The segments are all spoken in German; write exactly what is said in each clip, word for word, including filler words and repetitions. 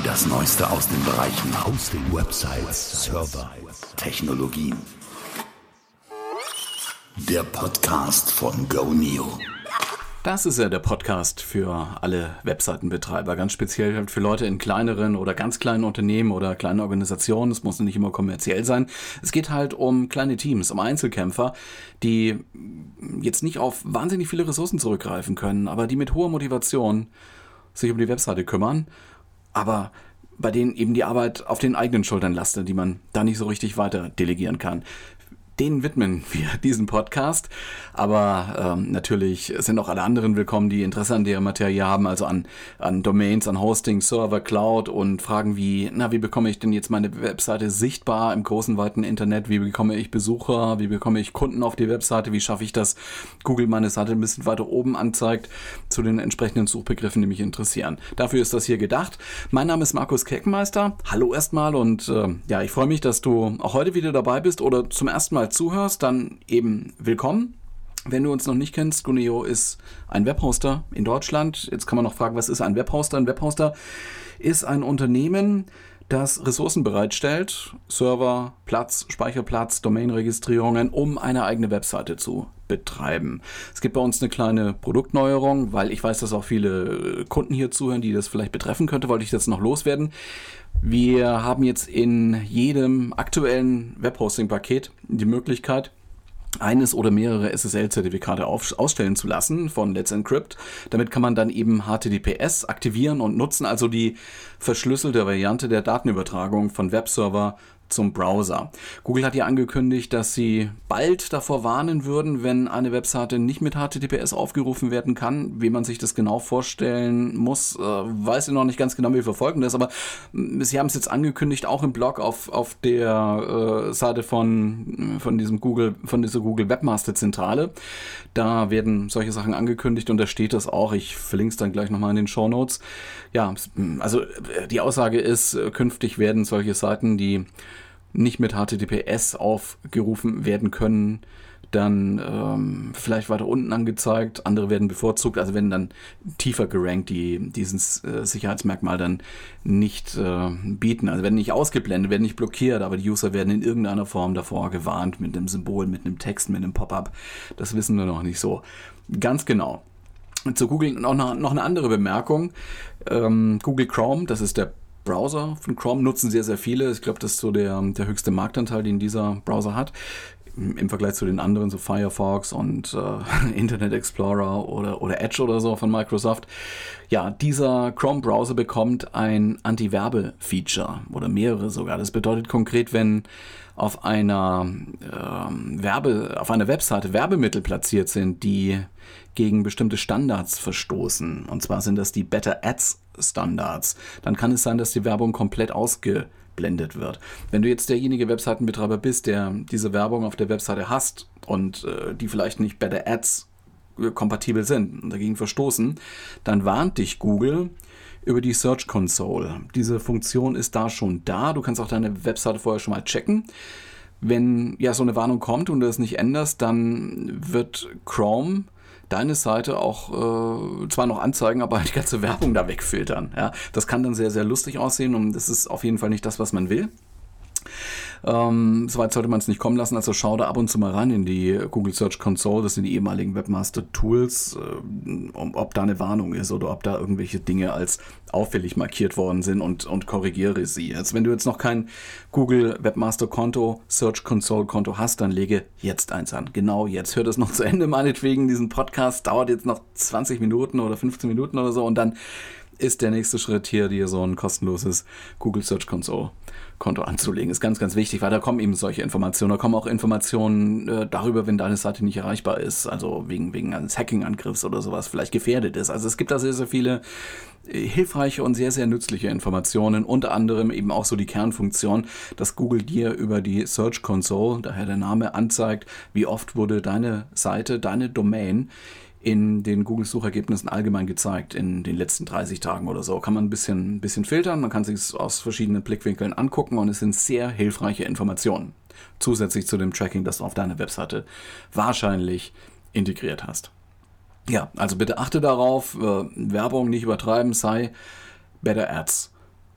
Das Neueste aus den Bereichen Hosting, Websites, Server, Technologien. Der Podcast von GoNeo. Das ist ja der Podcast für alle Webseitenbetreiber, ganz speziell für Leute in kleineren oder ganz kleinen Unternehmen oder kleinen Organisationen. Es muss nicht immer kommerziell sein. Es geht halt um kleine Teams, um Einzelkämpfer, die jetzt nicht auf wahnsinnig viele Ressourcen zurückgreifen können, aber die mit hoher Motivation sich um die Webseite kümmern, aber bei denen eben die Arbeit auf den eigenen Schultern lastet, die man da nicht so richtig weiter delegieren kann. Denen widmen wir diesen Podcast, aber ähm, natürlich sind auch alle anderen willkommen, die Interesse an der Materie haben, also an, an Domains, an Hosting, Server, Cloud und fragen wie, na, wie bekomme ich denn jetzt meine Webseite sichtbar im großen, weiten Internet, wie bekomme ich Besucher, wie bekomme ich Kunden auf die Webseite, wie schaffe ich das, Google meine Seite ein bisschen weiter oben anzeigt zu den entsprechenden Suchbegriffen, die mich interessieren. Dafür ist das hier gedacht. Mein Name ist Markus Keckenmeister, hallo erstmal und äh, ja, ich freue mich, dass du auch heute wieder dabei bist oder zum ersten Mal zuhörst, dann eben willkommen. Wenn du uns noch nicht kennst, GoNeo ist ein Webhoster in Deutschland. Jetzt kann man noch fragen, was ist ein Webhoster? Ein Webhoster ist ein Unternehmen, das Ressourcen bereitstellt, Server, Platz, Speicherplatz, Domainregistrierungen, um eine eigene Webseite zu betreiben. Es gibt bei uns eine kleine Produktneuerung, weil ich weiß, dass auch viele Kunden hier zuhören, die das vielleicht betreffen könnte, wollte ich das noch loswerden. Wir haben jetzt in jedem aktuellen Webhosting-Paket die Möglichkeit, eines oder mehrere S S L-Zertifikate auf, ausstellen zu lassen von Let's Encrypt. Damit kann man dann eben H T T P S aktivieren und nutzen, also die verschlüsselte Variante der Datenübertragung von Webserver zum Browser. Google hat ja angekündigt, dass sie bald davor warnen würden, wenn eine Webseite nicht mit H T T P S aufgerufen werden kann. Wie man sich das genau vorstellen muss, äh, weiß ich noch nicht ganz genau, wie wir verfolgen das, aber äh, sie haben es jetzt angekündigt, auch im Blog auf, auf der äh, Seite von, von diesem Google, von dieser Google Webmaster Zentrale. Da werden solche Sachen angekündigt und da steht das auch. Ich verlinke es dann gleich nochmal in den Shownotes. Ja, also die Aussage ist, künftig werden solche Seiten, die nicht mit H T T P S aufgerufen werden können, dann ähm, vielleicht weiter unten angezeigt, andere werden bevorzugt, also werden dann tiefer gerankt, die dieses äh, Sicherheitsmerkmal dann nicht äh, bieten, also werden nicht ausgeblendet, werden nicht blockiert, aber die User werden in irgendeiner Form davor gewarnt, mit einem Symbol, mit einem Text, mit einem Pop-up, das wissen wir noch nicht so ganz genau. Zu Google noch, noch eine andere Bemerkung, ähm, Google Chrome, das ist der Browser von Chrome, nutzen sehr, sehr viele. Ich glaube, das ist so der, der höchste Marktanteil, den dieser Browser hat. Im Vergleich zu den anderen, so Firefox und äh, Internet Explorer oder, oder Edge oder so von Microsoft. Ja, dieser Chrome-Browser bekommt ein Anti-Werbe-Feature oder mehrere sogar. Das bedeutet konkret, wenn auf einer ähm, Werbe, auf einer Webseite Werbemittel platziert sind, die gegen bestimmte Standards verstoßen, und zwar sind das die Better Ads Standards, dann kann es sein, dass die Werbung komplett ausgeblendet wird. Wenn du jetzt derjenige Webseitenbetreiber bist, der diese Werbung auf der Webseite hast und äh, die vielleicht nicht Better Ads kompatibel sind und dagegen verstoßen, dann warnt dich Google über die Search Console. Diese Funktion ist da schon da. Du kannst auch deine Webseite vorher schon mal checken. Wenn ja so eine Warnung kommt und du das nicht änderst, dann wird Chrome deine Seite auch äh, zwar noch anzeigen, aber die ganze Werbung da wegfiltern. Ja, das kann dann sehr, sehr lustig aussehen und das ist auf jeden Fall nicht das, was man will. Ähm, Soweit sollte man es nicht kommen lassen, also schau da ab und zu mal rein in die Google Search Console, das sind die ehemaligen Webmaster Tools, äh, ob da eine Warnung ist oder ob da irgendwelche Dinge als auffällig markiert worden sind und, und korrigiere sie. Also wenn du jetzt noch kein Google Webmaster Konto, Search Console Konto hast, dann lege jetzt eins an. Genau jetzt. Hör das noch zu Ende, meinetwegen. Diesen Podcast dauert jetzt noch zwanzig Minuten oder fünfzehn Minuten oder so und dann ist der nächste Schritt hier, dir so ein kostenloses Google Search Console Konto anzulegen. Ist ganz, ganz wichtig, weil da kommen eben solche Informationen. Da kommen auch Informationen äh, darüber, wenn deine Seite nicht erreichbar ist, also wegen, wegen eines Hacking-Angriffs oder sowas vielleicht gefährdet ist. Also es gibt da sehr, sehr viele äh, hilfreiche und sehr, sehr nützliche Informationen, unter anderem eben auch so die Kernfunktion, dass Google dir über die Search Console, daher der Name, anzeigt, wie oft wurde deine Seite, deine Domain in den Google-Suchergebnissen allgemein gezeigt in den letzten dreißig Tagen oder so. Kann man ein bisschen, ein bisschen filtern, man kann sich es aus verschiedenen Blickwinkeln angucken und es sind sehr hilfreiche Informationen. Zusätzlich zu dem Tracking, das du auf deiner Webseite wahrscheinlich integriert hast. Ja, also bitte achte darauf, äh, Werbung nicht übertreiben, sei Better Ads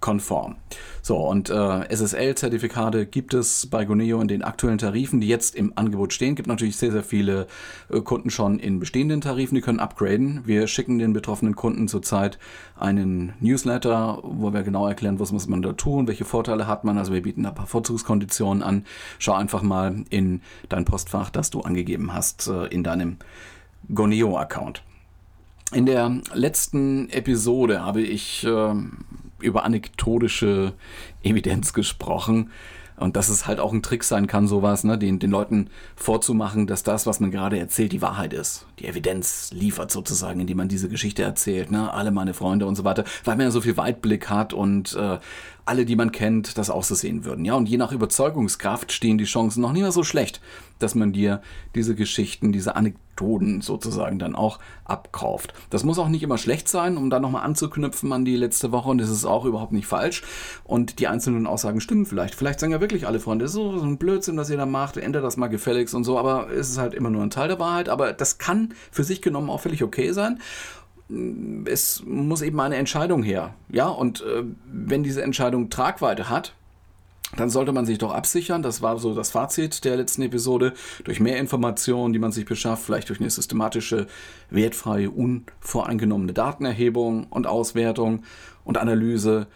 konform. So, und äh, S S L-Zertifikate gibt es bei Goneo in den aktuellen Tarifen, die jetzt im Angebot stehen. Gibt natürlich sehr, sehr viele äh, Kunden schon in bestehenden Tarifen, die können upgraden. Wir schicken den betroffenen Kunden zurzeit einen Newsletter, wo wir genau erklären, was muss man da tun, welche Vorteile hat man. Also wir bieten da ein paar Vorzugskonditionen an. Schau einfach mal in dein Postfach, das du angegeben hast, äh, in deinem Goneo-Account. In der letzten Episode habe ich äh, über anekdotische Evidenz gesprochen und dass es halt auch ein Trick sein kann, sowas, ne, den, den Leuten vorzumachen, dass das, was man gerade erzählt, die Wahrheit ist. Die Evidenz liefert sozusagen, indem man diese Geschichte erzählt, ne, alle meine Freunde und so weiter, weil man ja so viel Weitblick hat und äh, alle, die man kennt, das auch so sehen würden. Ja, und je nach Überzeugungskraft stehen die Chancen noch nicht mehr so schlecht, dass man dir diese Geschichten, diese Anekdoten sozusagen dann auch abkauft. Das muss auch nicht immer schlecht sein, um da nochmal anzuknüpfen an die letzte Woche, und das ist auch überhaupt nicht falsch. Und die einzelnen Aussagen stimmen vielleicht. Vielleicht sagen ja wirklich alle Freunde, das ist so ein Blödsinn, was ihr da macht, ändert das mal gefälligst und so, aber es ist halt immer nur ein Teil der Wahrheit. Aber das kann für sich genommen auch völlig okay sein. Es muss eben eine Entscheidung her. Ja, und äh, wenn diese Entscheidung Tragweite hat, dann sollte man sich doch absichern, das war so das Fazit der letzten Episode, durch mehr Informationen, die man sich beschafft, vielleicht durch eine systematische, wertfreie, unvoreingenommene Datenerhebung und Auswertung und Analyse.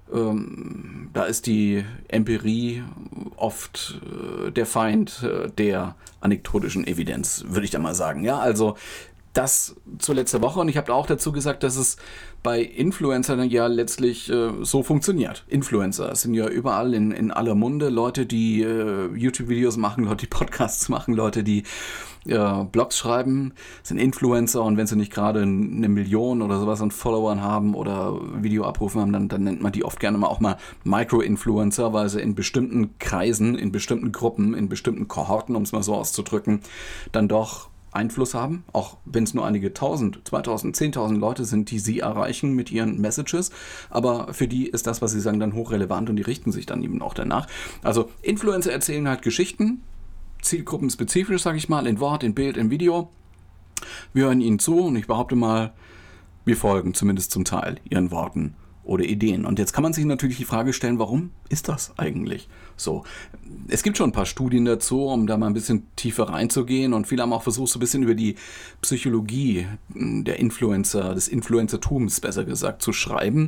Ähm, da ist die Empirie oft äh, der Feind äh, der anekdotischen Evidenz, würde ich da mal sagen. Ja, also das zur letzten Woche, und ich habe auch dazu gesagt, dass es bei Influencern ja letztlich äh, so funktioniert. Influencer sind ja überall in, in aller Munde, Leute, die äh, YouTube-Videos machen, Leute, die Podcasts machen, Leute, die äh, Blogs schreiben, sind Influencer, und wenn sie nicht gerade eine Million oder sowas an Followern haben oder Videoabrufen haben, dann, dann nennt man die oft gerne mal auch mal Micro-Influencer, weil sie in bestimmten Kreisen, in bestimmten Gruppen, in bestimmten Kohorten, um es mal so auszudrücken, dann doch Einfluss haben, auch wenn es nur einige tausend, zweitausend, zehntausend Leute sind, die sie erreichen mit ihren Messages, aber für die ist das, was sie sagen, dann hochrelevant, und die richten sich dann eben auch danach. Also Influencer erzählen halt Geschichten, zielgruppenspezifisch, sage ich mal, in Wort, in Bild, in Video. Wir hören ihnen zu, und ich behaupte mal, wir folgen zumindest zum Teil ihren Worten oder Ideen. Und jetzt kann man sich natürlich die Frage stellen, warum ist das eigentlich so? Es gibt schon ein paar Studien dazu, um da mal ein bisschen tiefer reinzugehen, und viele haben auch versucht, so ein bisschen über die Psychologie der Influencer, des Influencertums besser gesagt, zu schreiben.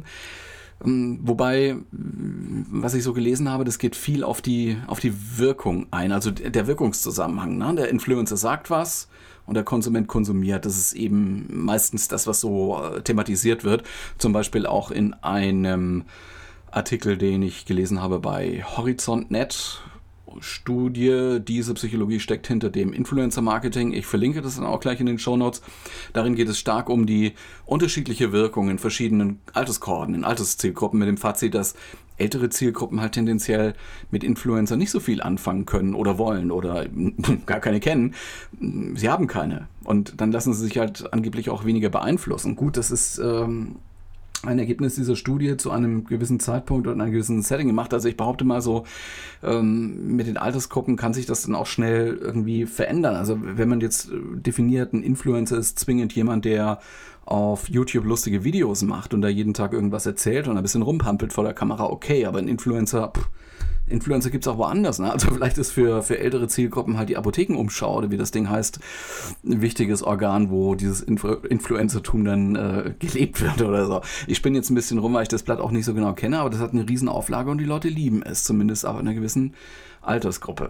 Wobei, was ich so gelesen habe, das geht viel auf die, auf die Wirkung ein, also der Wirkungszusammenhang. Ne? Der Influencer sagt was und der Konsument konsumiert. Das ist eben meistens das, was so thematisiert wird. Zum Beispiel auch in einem Artikel, den ich gelesen habe bei Horizont Punkt net. Studie, diese Psychologie steckt hinter dem Influencer-Marketing. Ich verlinke das dann auch gleich in den Shownotes. Darin geht es stark um die unterschiedliche Wirkung in verschiedenen Alterskohorten, in Alterszielgruppen, mit dem Fazit, dass ältere Zielgruppen halt tendenziell mit Influencern nicht so viel anfangen können oder wollen oder gar keine kennen. Sie haben keine. Und dann lassen sie sich halt angeblich auch weniger beeinflussen. Gut, das ist ähm, ein Ergebnis dieser Studie zu einem gewissen Zeitpunkt und einem gewissen Setting gemacht. Also ich behaupte mal so, ähm, mit den Altersgruppen kann sich das dann auch schnell irgendwie verändern. Also wenn man jetzt definiert, ein Influencer ist zwingend jemand, der auf YouTube lustige Videos macht und da jeden Tag irgendwas erzählt und ein bisschen rumpampelt vor der Kamera, okay, aber ein Influencer... Pff, Influencer gibt es auch woanders. Ne? Also vielleicht ist für, für ältere Zielgruppen halt die Apothekenumschau, oder wie das Ding heißt, ein wichtiges Organ, wo dieses Influ- Influencertum dann äh, gelebt wird oder so. Ich spinne jetzt ein bisschen rum, weil ich das Blatt auch nicht so genau kenne, aber das hat eine riesen Auflage und die Leute lieben es, zumindest auch in einer gewissen Altersgruppe.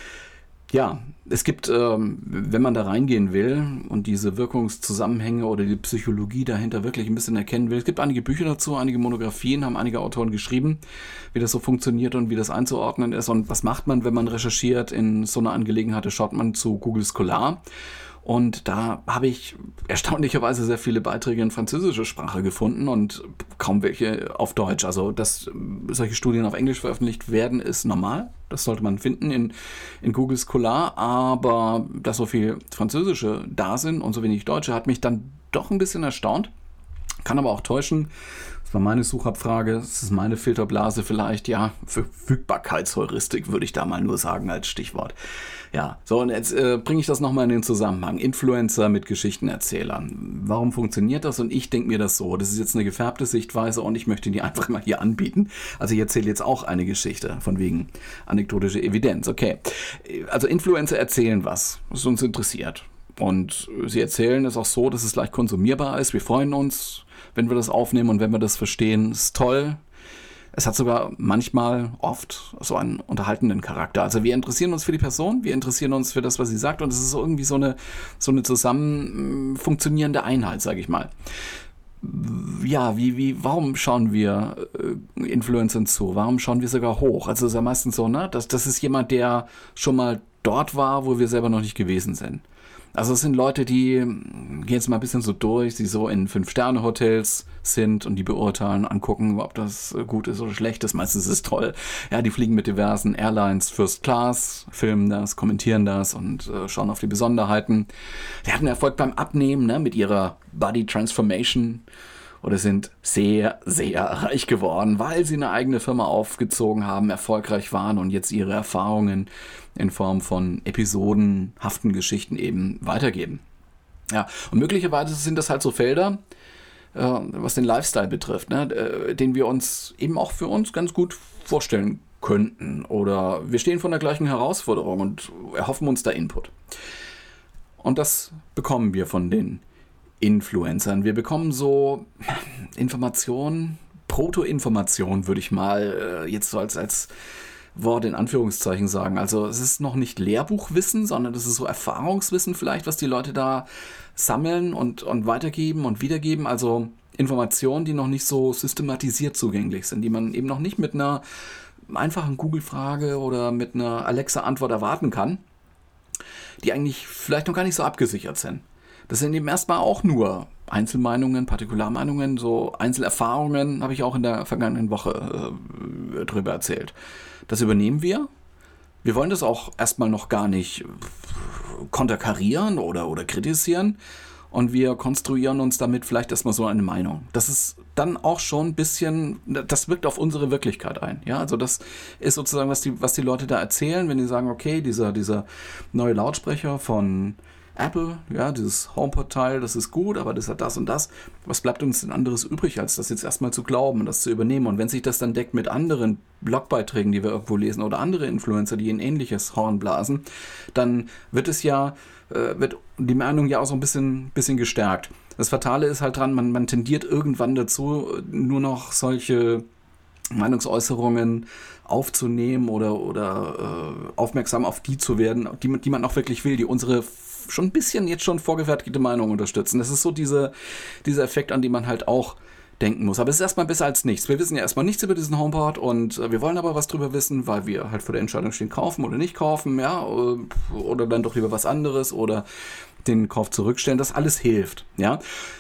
Ja, es gibt, ähm, wenn man da reingehen will und diese Wirkungszusammenhänge oder die Psychologie dahinter wirklich ein bisschen erkennen will, es gibt einige Bücher dazu, einige Monografien, haben einige Autoren geschrieben, wie das so funktioniert und wie das einzuordnen ist und was macht man, wenn man recherchiert in so einer Angelegenheit, da schaut man zu Google Scholar. Und da habe ich erstaunlicherweise sehr viele Beiträge in französischer Sprache gefunden und kaum welche auf Deutsch. Also, dass solche Studien auf Englisch veröffentlicht werden, ist normal. Das sollte man finden in, in Google Scholar. Aber dass so viel Französische da sind und so wenig Deutsche, hat mich dann doch ein bisschen erstaunt. Kann aber auch täuschen. Das war meine Suchabfrage, das ist meine Filterblase vielleicht, ja, Verfügbarkeitsheuristik würde ich da mal nur sagen als Stichwort. Ja, so, und jetzt äh, bringe ich das nochmal in den Zusammenhang. Influencer mit Geschichtenerzählern. Warum funktioniert das? Und ich denke mir das so, das ist jetzt eine gefärbte Sichtweise und ich möchte die einfach mal hier anbieten. Also ich erzähle jetzt auch eine Geschichte, von wegen anekdotische Evidenz. Okay, also Influencer erzählen was, was uns interessiert. Und sie erzählen es auch so, dass es leicht konsumierbar ist. Wir freuen uns, wenn wir das aufnehmen und wenn wir das verstehen. Ist toll. Es hat sogar manchmal, oft, so einen unterhaltenden Charakter. Also wir interessieren uns für die Person, wir interessieren uns für das, was sie sagt. Und es ist irgendwie so eine, so eine zusammen funktionierende Einheit, sage ich mal. Ja, wie, wie, warum schauen wir äh, Influencern zu? Warum schauen wir sogar hoch? Also es ist ja meistens so, ne? Das, das ist jemand, der schon mal dort war, wo wir selber noch nicht gewesen sind. Also es sind Leute, die gehen jetzt mal ein bisschen so durch, die so in Fünf-Sterne-Hotels sind und die beurteilen, angucken, ob das gut ist oder schlecht ist. Meistens ist es toll. Ja, die fliegen mit diversen Airlines First Class, filmen das, kommentieren das und äh, schauen auf die Besonderheiten. Die hatten Erfolg beim Abnehmen, ne, mit ihrer Body Transformation oder sind sehr, sehr reich geworden, weil sie eine eigene Firma aufgezogen haben, erfolgreich waren und jetzt ihre Erfahrungen in Form von episodenhaften Geschichten eben weitergeben. Ja, und möglicherweise sind das halt so Felder, äh, was den Lifestyle betrifft, ne, äh, den wir uns eben auch für uns ganz gut vorstellen könnten. Oder wir stehen vor der gleichen Herausforderung und erhoffen uns da Input. Und das bekommen wir von den Influencern. Wir bekommen so Informationen, Proto-Informationen, würde ich mal äh, jetzt so als, als Wort in Anführungszeichen sagen. Also es ist noch nicht Lehrbuchwissen, sondern das ist so Erfahrungswissen vielleicht, was die Leute da sammeln und, und weitergeben und wiedergeben. Also Informationen, die noch nicht so systematisiert zugänglich sind, die man eben noch nicht mit einer einfachen Google-Frage oder mit einer Alexa-Antwort erwarten kann, die eigentlich vielleicht noch gar nicht so abgesichert sind. Das sind eben erstmal auch nur Einzelmeinungen, Partikularmeinungen, so Einzelerfahrungen, habe ich auch in der vergangenen Woche äh, drüber erzählt. Das übernehmen wir. Wir wollen das auch erstmal noch gar nicht konterkarieren oder, oder kritisieren. Und wir konstruieren uns damit vielleicht erstmal so eine Meinung. Das ist dann auch schon ein bisschen, das wirkt auf unsere Wirklichkeit ein. Ja, also das ist sozusagen, was die, was die Leute da erzählen, wenn die sagen, okay, dieser, dieser neue Lautsprecher von Apple, ja, dieses HomePod-Teil, das ist gut, aber das hat das und das. Was bleibt uns denn anderes übrig, als das jetzt erstmal zu glauben und das zu übernehmen? Und wenn sich das dann deckt mit anderen Blogbeiträgen, die wir irgendwo lesen oder andere Influencer, die ein ähnliches Horn blasen, dann wird es ja, äh, wird die Meinung ja auch so ein bisschen, bisschen gestärkt. Das Fatale ist halt dran, man, man tendiert irgendwann dazu, nur noch solche Meinungsäußerungen aufzunehmen oder, oder äh, aufmerksam auf die zu werden, die, die man auch wirklich will, die unsere schon ein bisschen jetzt schon vorgefertigte Meinung unterstützen. Das ist so diese, dieser Effekt, an den man halt auch denken muss. Aber es ist erstmal besser als nichts. Wir wissen ja erstmal nichts über diesen HomePod und äh, wir wollen aber was drüber wissen, weil wir halt vor der Entscheidung stehen, kaufen oder nicht kaufen, ja, oder dann doch lieber was anderes oder den Kauf zurückstellen. Das alles hilft, ja.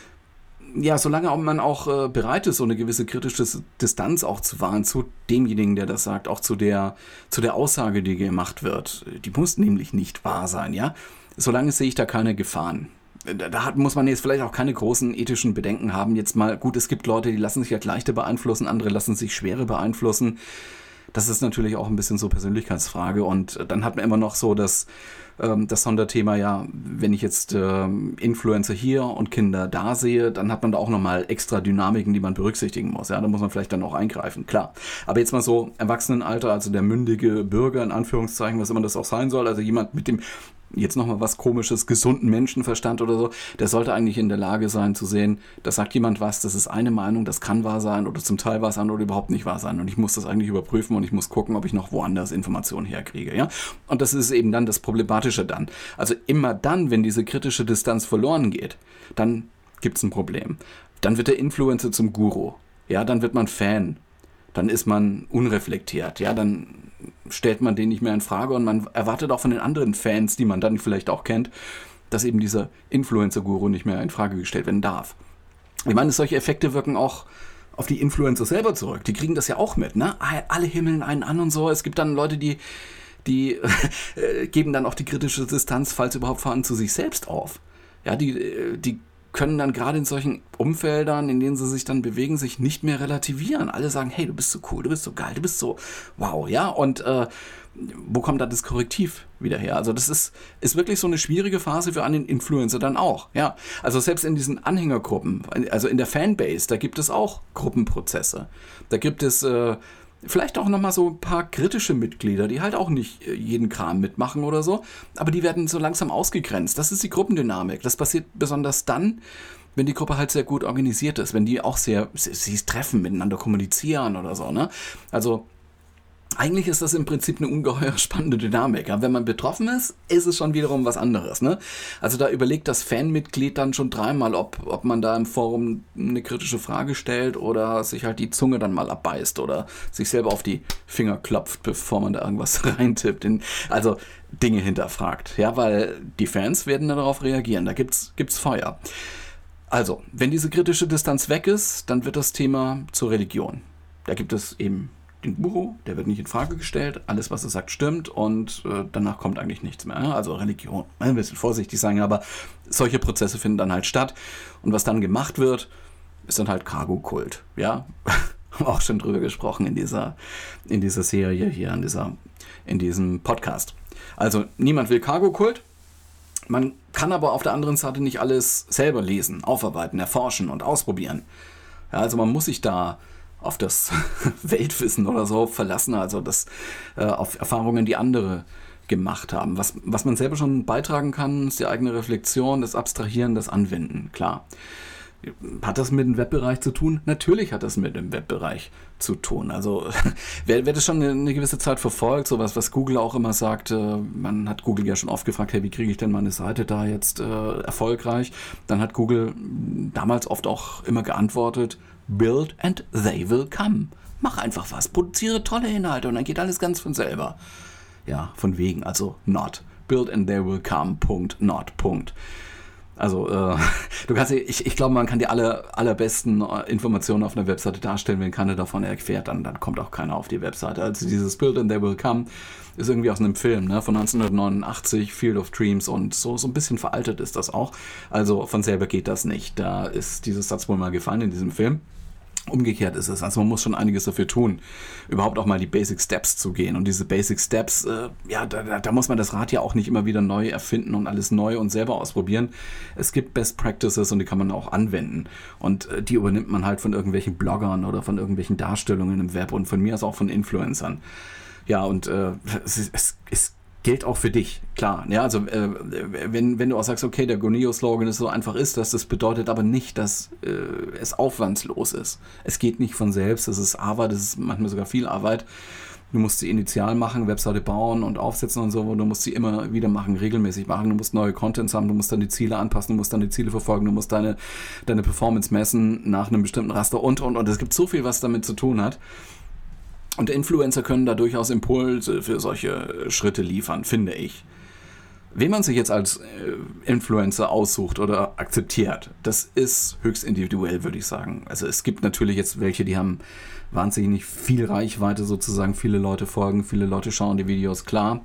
Ja, solange man auch äh, bereit ist, so eine gewisse kritische Distanz auch zu wahren zu demjenigen, der das sagt, auch zu der, zu der Aussage, die gemacht wird. Die muss nämlich nicht wahr sein, ja. Solange sehe ich da keine Gefahren. Da, da hat, muss man jetzt vielleicht auch keine großen ethischen Bedenken haben. Jetzt mal, gut, es gibt Leute, die lassen sich halt leichter beeinflussen, andere lassen sich schwerer beeinflussen. Das ist natürlich auch ein bisschen so Persönlichkeitsfrage. Und dann hat man immer noch so das, ähm, das Sonderthema, ja, wenn ich jetzt ähm, Influencer hier und Kinder da sehe, dann hat man da auch nochmal extra Dynamiken, die man berücksichtigen muss. Ja, da muss man vielleicht dann auch eingreifen, klar. Aber jetzt mal so Erwachsenenalter, also der mündige Bürger, in Anführungszeichen, was immer das auch sein soll, also jemand mit dem jetzt nochmal was Komisches, gesunden Menschenverstand oder so, der sollte eigentlich in der Lage sein zu sehen, da sagt jemand was, das ist eine Meinung, das kann wahr sein oder zum Teil wahr sein oder überhaupt nicht wahr sein. Und ich muss das eigentlich überprüfen und ich muss gucken, ob ich noch woanders Informationen herkriege. Ja? Und das ist eben dann das Problematische dann. Also immer dann, wenn diese kritische Distanz verloren geht, dann gibt es ein Problem. Dann wird der Influencer zum Guru. Ja, dann wird man Fan. Dann ist man unreflektiert. Ja, dann stellt man den nicht mehr in Frage und man erwartet auch von den anderen Fans, die man dann vielleicht auch kennt, dass eben dieser Influencer-Guru nicht mehr in Frage gestellt werden darf. Ich meine, solche Effekte wirken auch auf die Influencer selber zurück. Die kriegen das ja auch mit, ne? Alle himmeln einen an und so. Es gibt dann Leute, die, die äh, geben dann auch die kritische Distanz, falls überhaupt vorhanden, zu sich selbst auf. Ja, die, die können dann gerade in solchen Umfeldern, in denen sie sich dann bewegen, sich nicht mehr relativieren. Alle sagen, hey, du bist so cool, du bist so geil, du bist so wow, ja, und äh, wo kommt da das Korrektiv wieder her? Also das ist, ist wirklich so eine schwierige Phase für einen Influencer dann auch, ja. Also selbst in diesen Anhängergruppen, also in der Fanbase, da gibt es auch Gruppenprozesse. Da gibt es äh, vielleicht auch nochmal so ein paar kritische Mitglieder, die halt auch nicht jeden Kram mitmachen oder so, aber die werden so langsam ausgegrenzt. Das ist die Gruppendynamik. Das passiert besonders dann, wenn die Gruppe halt sehr gut organisiert ist, wenn die auch sehr, sie, sie treffen, miteinander kommunizieren oder so, ne? Also eigentlich ist das im Prinzip eine ungeheuer spannende Dynamik. Ja? Wenn man betroffen ist, ist es schon wiederum was anderes. Ne? Also da überlegt das Fanmitglied dann schon dreimal, ob, ob man da im Forum eine kritische Frage stellt oder sich halt die Zunge dann mal abbeißt oder sich selber auf die Finger klopft, bevor man da irgendwas reintippt. In, also Dinge hinterfragt. Ja, weil die Fans werden darauf reagieren. Da gibt's, gibt's Feuer. Also, wenn diese kritische Distanz weg ist, dann wird das Thema zur Religion. Da gibt es eben den Guru, der wird nicht in Frage gestellt, alles, was er sagt, stimmt und äh, danach kommt eigentlich nichts mehr. Also Religion, ein bisschen vorsichtig sagen, aber solche Prozesse finden dann halt statt und was dann gemacht wird, ist dann halt Cargo-Kult, ja, haben auch schon drüber gesprochen in dieser, in dieser Serie hier, in, dieser, in diesem Podcast. Also niemand will Cargo-Kult, man kann aber auf der anderen Seite nicht alles selber lesen, aufarbeiten, erforschen und ausprobieren. Ja, also man muss sich da auf das Weltwissen oder so verlassen, also das äh, auf Erfahrungen, die andere gemacht haben. Was, was man selber schon beitragen kann, ist die eigene Reflexion, das Abstrahieren, das Anwenden, klar. Hat das mit dem Webbereich zu tun? Natürlich hat das mit dem Webbereich zu tun. Also wer, wer das schon eine, eine gewisse Zeit verfolgt, sowas, was Google auch immer sagt, äh, man hat Google ja schon oft gefragt, hey, wie kriege ich denn meine Seite da jetzt äh, erfolgreich? Dann hat Google damals oft auch immer geantwortet, build and they will come. Mach einfach was, produziere tolle Inhalte und dann geht alles ganz von selber. Ja, von wegen, also not. Build and they will come, Punkt, not, Punkt. Also, äh, du kannst, ich, ich glaube, man kann die aller, allerbesten Informationen auf einer Webseite darstellen, wenn keiner davon erfährt, dann, dann kommt auch keiner auf die Webseite. Also dieses Build and they will come ist irgendwie aus einem Film, ne, von neunzehnhundertneunundachtzig, Field of Dreams und so, so ein bisschen veraltet ist das auch. Also von selber geht das nicht. Da ist dieses Satz wohl mal gefallen in diesem Film. Umgekehrt ist es, also man muss schon einiges dafür tun, überhaupt auch mal die Basic Steps zu gehen. Und diese Basic Steps, äh, ja, da, da muss man das Rad ja auch nicht immer wieder neu erfinden und alles neu und selber ausprobieren. Es gibt Best Practices und die kann man auch anwenden. Und äh, die übernimmt man halt von irgendwelchen Bloggern oder von irgendwelchen Darstellungen im Web und von mir aus auch von Influencern. Ja, und äh, es, es, es gilt auch für dich, klar. Ja, also äh, wenn, wenn du auch sagst, okay, der Goneo-Slogan ist so einfach ist, das, das bedeutet aber nicht, dass äh, es aufwandslos ist. Es geht nicht von selbst, das ist Arbeit, das ist manchmal sogar viel Arbeit. Du musst sie initial machen, Webseite bauen und aufsetzen und so, du musst sie immer wieder machen, regelmäßig machen, du musst neue Contents haben, du musst dann die Ziele anpassen, du musst dann die Ziele verfolgen, du musst deine, deine Performance messen nach einem bestimmten Raster und, und, und. Es gibt so viel, was damit zu tun hat. Und Influencer können da durchaus Impulse für solche Schritte liefern, finde ich. Wen man sich jetzt als Influencer aussucht oder akzeptiert, das ist höchst individuell, würde ich sagen. Also es gibt natürlich jetzt welche, die haben wahnsinnig viel Reichweite sozusagen, viele Leute folgen, viele Leute schauen die Videos, klar.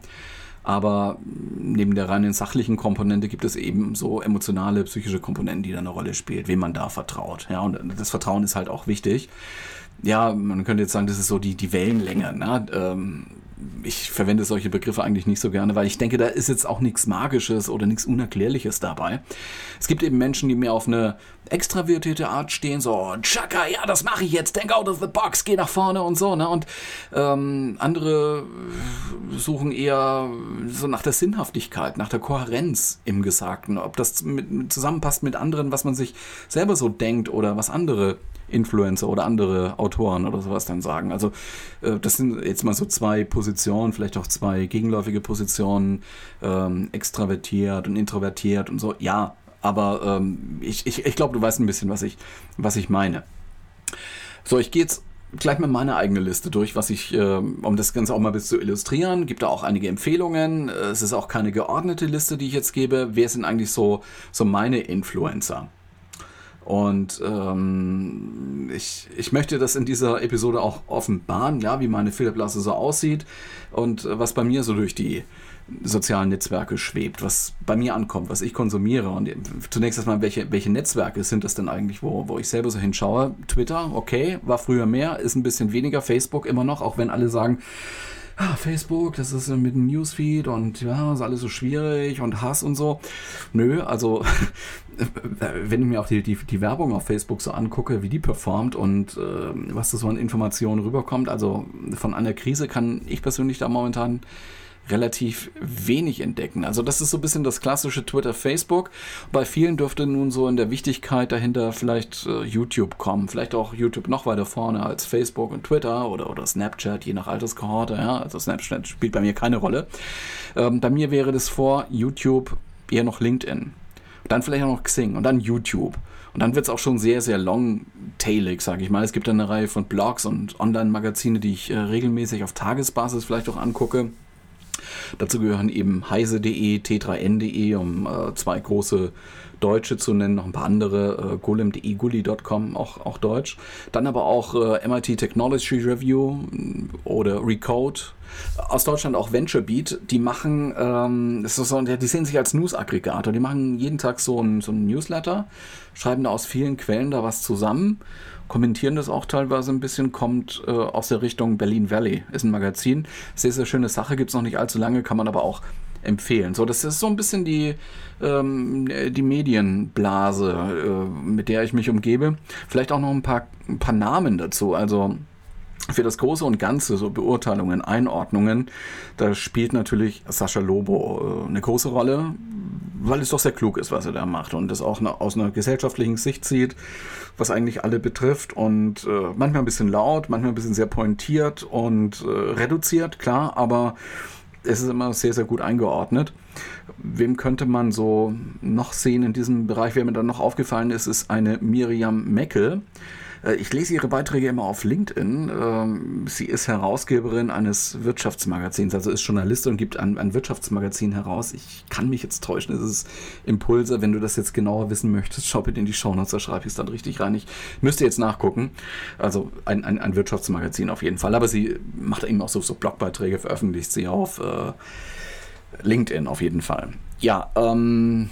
Aber neben der reinen sachlichen Komponente gibt es eben so emotionale, psychische Komponenten, die da eine Rolle spielt, wem man da vertraut. Ja, und das Vertrauen ist halt auch wichtig. Ja, man könnte jetzt sagen, das ist so die, die Wellenlänge. Ne? Ähm, ich verwende solche Begriffe eigentlich nicht so gerne, weil ich denke, da ist jetzt auch nichts Magisches oder nichts Unerklärliches dabei. Es gibt eben Menschen, die mehr auf eine extravertierte Art stehen, so, Chaka, ja, das mache ich jetzt, denk out of the box, geh nach vorne und so. Ne? Und ähm, andere suchen eher so nach der Sinnhaftigkeit, nach der Kohärenz im Gesagten, ob das mit, zusammenpasst mit anderen, was man sich selber so denkt oder was andere Influencer oder andere Autoren oder sowas dann sagen. Also äh, das sind jetzt mal so zwei Positionen, vielleicht auch zwei gegenläufige Positionen, ähm, extravertiert und introvertiert und so. Ja, aber ähm, ich, ich, ich glaube, du weißt ein bisschen, was ich, was ich meine. So, ich gehe jetzt gleich mal meine eigene Liste durch, was ich, äh, um das Ganze auch mal ein bisschen zu illustrieren, gibt da auch einige Empfehlungen. Es ist auch keine geordnete Liste, die ich jetzt gebe. Wer sind eigentlich so, so meine Influencer? Und ähm, ich, ich möchte das in dieser Episode auch offenbaren, ja, wie meine Filterblase so aussieht und äh, was bei mir so durch die sozialen Netzwerke schwebt, was bei mir ankommt, was ich konsumiere. Und zunächst erstmal, welche, welche Netzwerke sind das denn eigentlich, wo, wo ich selber so hinschaue? Twitter, okay, war früher mehr, ist ein bisschen weniger. Facebook immer noch, auch wenn alle sagen, ah, Facebook, das ist mit dem Newsfeed und ja, ist alles so schwierig und Hass und so. Nö, also wenn ich mir auch die, die, die Werbung auf Facebook so angucke, wie die performt und äh, was da so an Informationen rüberkommt, also von einer Krise kann ich persönlich da momentan relativ wenig entdecken. Also das ist so ein bisschen das klassische Twitter, Facebook. Bei vielen dürfte nun so in der Wichtigkeit dahinter vielleicht äh, YouTube kommen. Vielleicht auch YouTube noch weiter vorne als Facebook und Twitter oder, oder Snapchat, je nach Alterskohorte. Ja? Also Snapchat spielt bei mir keine Rolle. Ähm, bei mir wäre das vor YouTube eher noch LinkedIn. Dann vielleicht auch noch Xing und dann YouTube. Und dann wird es auch schon sehr, sehr long-tailig, sage ich mal. Es gibt dann eine Reihe von Blogs und Online-Magazine, die ich äh, regelmäßig auf Tagesbasis vielleicht auch angucke. Dazu gehören eben heise punkt de, t drei n punkt de, um äh, zwei große deutsche zu nennen, noch ein paar andere, äh, golem punkt de, gulli punkt com, auch, auch deutsch. Dann aber auch äh, M I T Technology Review oder Recode. Aus Deutschland auch VentureBeat, die machen, ähm, das ist so, die sehen sich als News-Aggregator, die machen jeden Tag so ein, so ein Newsletter, schreiben da aus vielen Quellen da was zusammen, kommentieren das auch teilweise ein bisschen, kommt äh, aus der Richtung Berlin Valley, ist ein Magazin, sehr, sehr schöne Sache, gibt es noch nicht allzu lange, kann man aber auch empfehlen. So, das ist so ein bisschen die, ähm, die Medienblase, äh, mit der ich mich umgebe. Vielleicht auch noch ein paar, ein paar Namen dazu, also für das Große und Ganze, so Beurteilungen, Einordnungen, da spielt natürlich Sascha Lobo äh, eine große Rolle, weil es doch sehr klug ist, was er da macht und das auch eine, aus einer gesellschaftlichen Sicht sieht, was eigentlich alle betrifft und äh, manchmal ein bisschen laut, manchmal ein bisschen sehr pointiert und äh, reduziert, klar, aber es ist immer sehr, sehr gut eingeordnet. Wem könnte man so noch sehen in diesem Bereich? Wer mir dann noch aufgefallen ist, ist eine Miriam Meckel. Ich lese ihre Beiträge immer auf LinkedIn. Sie ist Herausgeberin eines Wirtschaftsmagazins, also ist Journalistin und gibt ein, ein Wirtschaftsmagazin heraus. Ich kann mich jetzt täuschen, es ist Impulse. Wenn du das jetzt genauer wissen möchtest, schau bitte in die Shownotes, da schreibe ich es dann richtig rein. Ich müsste jetzt nachgucken. Also ein, ein, ein Wirtschaftsmagazin auf jeden Fall. Aber sie macht eben auch so, so Blogbeiträge, veröffentlicht sie auf äh, LinkedIn auf jeden Fall. Ja, ähm,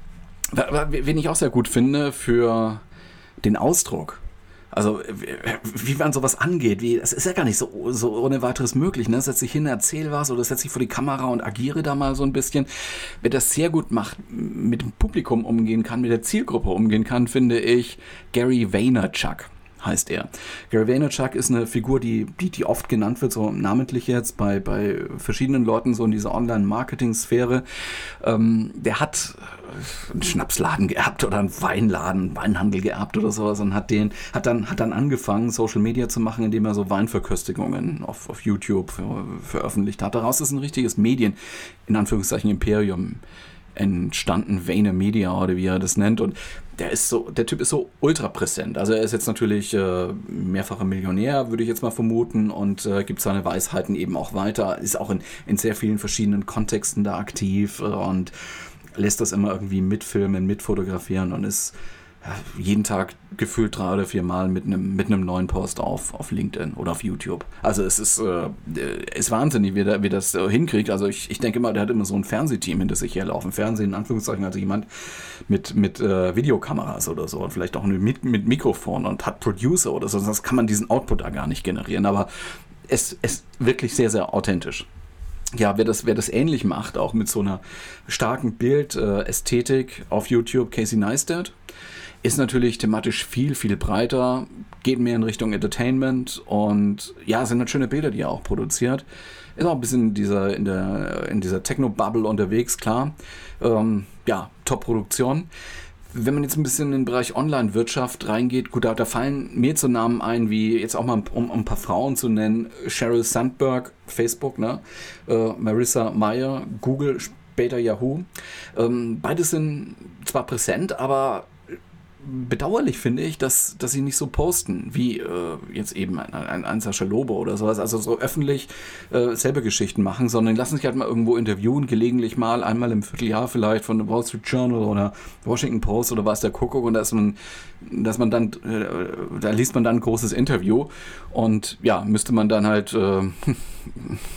wen ich auch sehr gut finde für den Ausdruck. Also, wie man sowas angeht, wie, das ist ja gar nicht so, so ohne weiteres möglich, ne? Setz dich hin, erzähl was oder setz dich vor die Kamera und agiere da mal so ein bisschen. Wer das sehr gut macht, mit dem Publikum umgehen kann, mit der Zielgruppe umgehen kann, finde ich Gary Vaynerchuk. Heißt er. Gary Vaynerchuk ist eine Figur, die, die, die oft genannt wird, so namentlich jetzt bei, bei verschiedenen Leuten so in dieser Online-Marketing-Sphäre. Ähm, der hat einen Schnapsladen geerbt oder einen Weinladen, Weinhandel geerbt oder sowas und hat den, hat dann, hat dann angefangen, Social Media zu machen, indem er so Weinverköstigungen auf, auf YouTube ver, veröffentlicht hat. Daraus ist ein richtiges Medien, in Anführungszeichen Imperium entstanden, VaynerMedia oder wie er das nennt, und der ist so, der Typ ist so ultra präsent. Also er ist jetzt natürlich äh, mehrfacher Millionär, würde ich jetzt mal vermuten, und äh, gibt seine Weisheiten eben auch weiter, ist auch in, in sehr vielen verschiedenen Kontexten da aktiv äh, und lässt das immer irgendwie mitfilmen, mitfotografieren und ist ja, jeden Tag gefühlt drei oder vier Mal mit einem mit einem neuen Post auf, auf LinkedIn oder auf YouTube. Also es ist, äh, ist wahnsinnig, wie der, wie das äh, hinkriegt. Also ich, ich denke immer, der hat immer so ein Fernsehteam hinter sich herlaufen. Fernsehen in Anführungszeichen, also jemand mit, mit äh, Videokameras oder so und vielleicht auch mit, mit Mikrofon und hat Producer oder so. Sonst kann man diesen Output da gar nicht generieren. Aber es ist wirklich sehr, sehr authentisch. Ja, wer das, wer das ähnlich macht, auch mit so einer starken Bildästhetik auf YouTube, Casey Neistat, ist natürlich thematisch viel, viel breiter, geht mehr in Richtung Entertainment und ja, sind halt schöne Bilder, die er auch produziert. Ist auch ein bisschen in dieser, in der, in dieser Techno-Bubble unterwegs, klar. Ähm, ja, Top-Produktion. Wenn man jetzt ein bisschen in den Bereich Online-Wirtschaft reingeht, gut, da, da fallen mir zu Namen ein, wie jetzt auch mal, um, um ein paar Frauen zu nennen, Sheryl Sandberg, Facebook, ne? Äh, Marissa Mayer, Google, später Yahoo. Ähm, beides sind zwar präsent, aber bedauerlich finde ich, dass, dass sie nicht so posten, wie äh, jetzt eben ein, ein, ein Sascha Lobo oder sowas, also so öffentlich äh, selber Geschichten machen, sondern lassen sich halt mal irgendwo interviewen, gelegentlich mal, einmal im Vierteljahr vielleicht von der Wall Street Journal oder Washington Post oder was der Kuckuck, und da ist man, dass man dann, äh, da liest man dann ein großes Interview und ja, müsste man dann halt äh,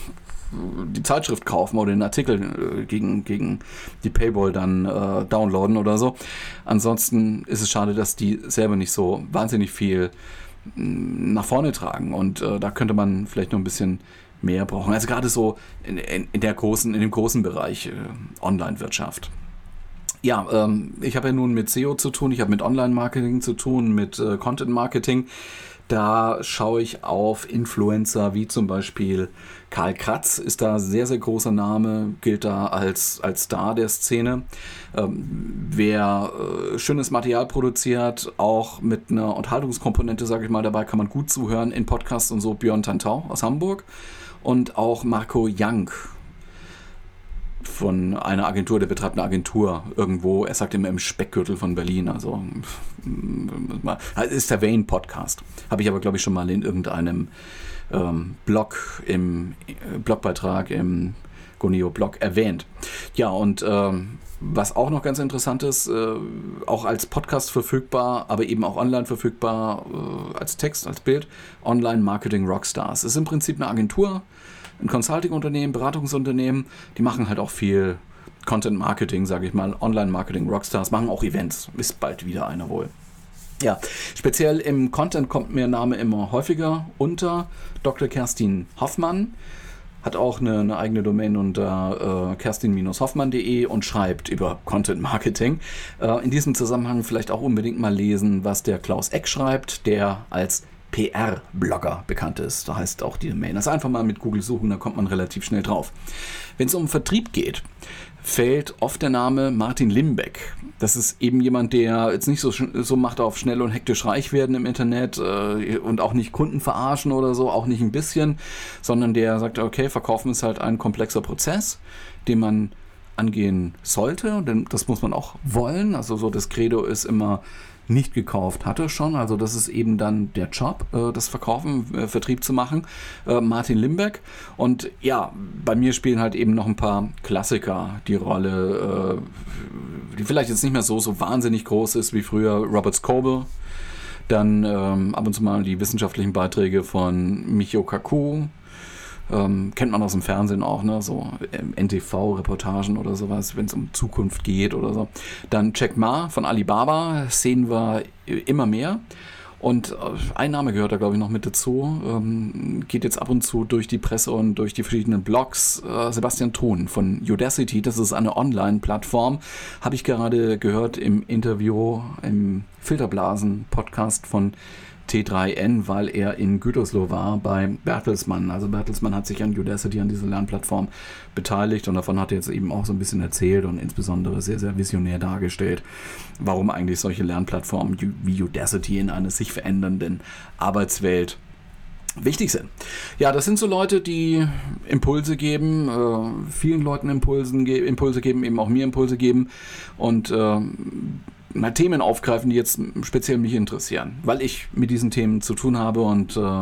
die Zeitschrift kaufen oder den Artikel gegen, gegen die Paywall dann äh, downloaden oder so. Ansonsten ist es schade, dass die selber nicht so wahnsinnig viel mh, nach vorne tragen und äh, da könnte man vielleicht noch ein bisschen mehr brauchen. Also gerade so in, in, in der großen, in dem großen Bereich äh, Online-Wirtschaft. Ja, ähm, ich habe ja nun mit S E O zu tun, ich habe mit Online-Marketing zu tun, mit äh, Content-Marketing. Da schaue ich auf Influencer wie zum Beispiel Karl Kratz, ist da sehr, sehr großer Name, gilt da als, als Star der Szene. Ähm, wer äh, schönes Material produziert, auch mit einer Unterhaltungskomponente, sage ich mal, dabei kann man gut zuhören in Podcasts und so. Björn Tantau aus Hamburg und auch Marco Young von einer Agentur, der betreibt eine Agentur irgendwo, er sagt immer im Speckgürtel von Berlin, also ist der Wayne Podcast. Habe ich aber, glaube ich, schon mal in irgendeinem ähm, Blog, im äh, Blogbeitrag im Goneo-Blog erwähnt. Ja, und ähm, was auch noch ganz interessant ist, äh, auch als Podcast verfügbar, aber eben auch online verfügbar, äh, als Text, als Bild, Online Marketing Rockstars. Ist im Prinzip eine Agentur, ein Consulting-Unternehmen, Beratungsunternehmen, die machen halt auch viel Content-Marketing, sage ich mal, Online-Marketing, Rockstars, machen auch Events, ist bald wieder einer wohl. Ja, speziell im Content kommt mir Name immer häufiger unter. Doktor Kerstin Hoffmann hat auch eine, eine eigene Domain unter äh, kerstin Bindestrich hoffmann punkt de und schreibt über Content-Marketing. Äh, in diesem Zusammenhang vielleicht auch unbedingt mal lesen, was der Klaus Eck schreibt, der als P R-Blogger bekannt ist. Da heißt auch die Domain. Das einfach mal mit Google suchen, da kommt man relativ schnell drauf. Wenn es um Vertrieb geht, fällt oft der Name Martin Limbeck. Das ist eben jemand, der jetzt nicht so, so macht auf schnell und hektisch reich werden im Internet äh, und auch nicht Kunden verarschen oder so, auch nicht ein bisschen, sondern der sagt, okay, Verkaufen ist halt ein komplexer Prozess, den man angehen sollte, denn das muss man auch wollen. Also so das Credo ist immer, nicht gekauft hatte schon, also das ist eben dann der Job, äh, das Verkaufen, äh, Vertrieb zu machen, äh, Martin Limbeck. Und ja, bei mir spielen halt eben noch ein paar Klassiker die Rolle, äh, die vielleicht jetzt nicht mehr so, so wahnsinnig groß ist wie früher, Robert Scoble, dann ähm, ab und zu mal die wissenschaftlichen Beiträge von Michio Kaku, Ähm, kennt man aus dem Fernsehen auch, ne? So ähm, N T V-Reportagen oder sowas, wenn es um Zukunft geht oder so. Dann Jack Ma von Alibaba sehen wir immer mehr. Und äh, ein Name gehört da, glaube ich, noch mit dazu. Ähm, geht jetzt ab und zu durch die Presse und durch die verschiedenen Blogs. Äh, Sebastian Thon von Udacity, das ist eine Online-Plattform. Habe ich gerade gehört im Interview, im Filterblasen-Podcast von T drei N, weil er in Gütersloh war bei Bertelsmann. Also Bertelsmann hat sich an Udacity, an dieser Lernplattform beteiligt und davon hat er jetzt eben auch so ein bisschen erzählt und insbesondere sehr, sehr visionär dargestellt, warum eigentlich solche Lernplattformen wie Udacity in einer sich verändernden Arbeitswelt wichtig sind. Ja, das sind so Leute, die Impulse geben, äh, vielen Leuten Impulsen ge- Impulse geben, eben auch mir Impulse geben und äh, mal Themen aufgreifen, die jetzt speziell mich interessieren, weil ich mit diesen Themen zu tun habe und äh,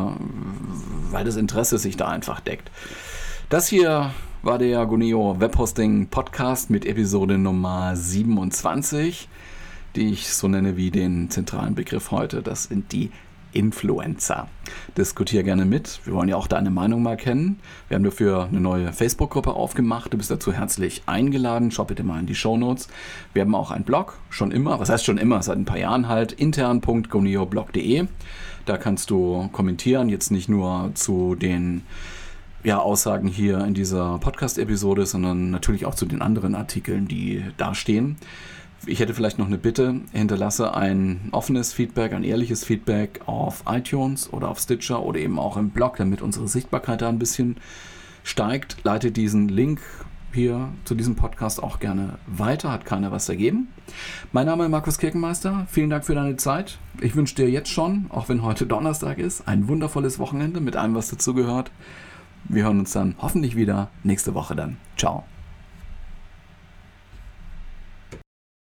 weil das Interesse sich da einfach deckt. Das hier war der Goneo Webhosting Podcast mit Episode Nummer siebenundzwanzig, die ich so nenne wie den zentralen Begriff heute. Das sind die Influencer. Diskutiere gerne mit. Wir wollen ja auch deine Meinung mal kennen. Wir haben dafür eine neue Facebook-Gruppe aufgemacht. Du bist dazu herzlich eingeladen. Schau bitte mal in die Shownotes. Wir haben auch einen Blog, schon immer, was heißt schon immer, seit ein paar Jahren halt, intern punkt goneoblog punkt de. Da kannst du kommentieren, jetzt nicht nur zu den ja, Aussagen hier in dieser Podcast-Episode, sondern natürlich auch zu den anderen Artikeln, die da stehen. Ich hätte vielleicht noch eine Bitte, hinterlasse ein offenes Feedback, ein ehrliches Feedback auf iTunes oder auf Stitcher oder eben auch im Blog, damit unsere Sichtbarkeit da ein bisschen steigt. Leite diesen Link hier zu diesem Podcast auch gerne weiter, hat keiner was dagegen. Mein Name ist Markus Kirkenmeister, vielen Dank für deine Zeit. Ich wünsche dir jetzt schon, auch wenn heute Donnerstag ist, ein wundervolles Wochenende mit allem, was dazugehört. Wir hören uns dann hoffentlich wieder nächste Woche dann. Ciao.